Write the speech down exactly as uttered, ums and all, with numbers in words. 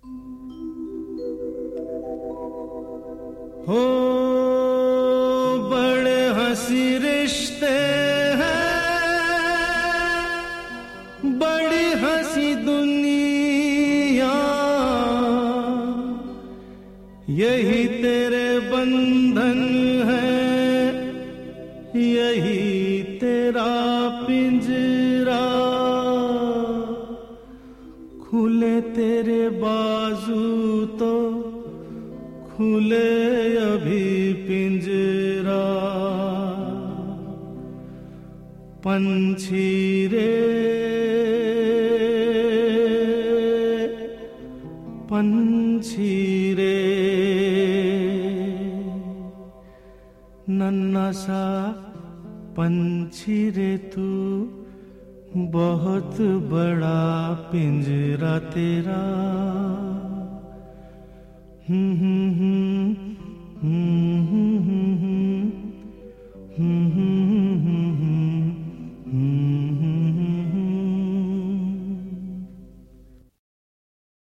हो बड़े हंसी रिश्ते हैं, बड़ी हंसी दुनिया, यही तेरे बंधन है, यही तेरा पिंजरा, खुले तेरे बाजू तो खुले अभी पिंजरा, पंछी रे पंछी रे, नन्हा सा पंछी रे तू, बहुत बड़ा पिंजरा तेरा। हम्म हम्म